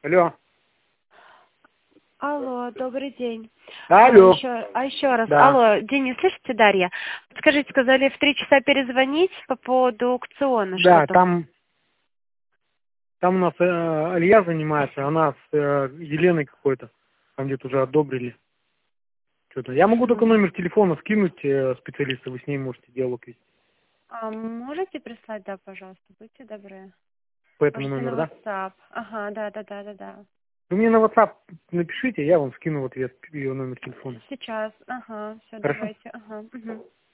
Алло. Алло, добрый день. Алло. Еще раз. Да. Алло, Денис, слышите, Дарья? Скажите, сказали в 3 часа перезвонить по поводу аукциона. Да, Что там? там у нас Илья занимается, она с Еленой какой-то. Там где-то уже одобрили. Что-то. Я могу только номер телефона скинуть специалиста, вы с ней можете диалог вести. А можете прислать, да, пожалуйста, будьте добры. По этому Можете на номеру, да? WhatsApp. Ага, да. Вы мне на WhatsApp напишите, я вам скину в ответ ее номер телефона. Сейчас, ага, все, Хорошо? давайте, ага. Угу.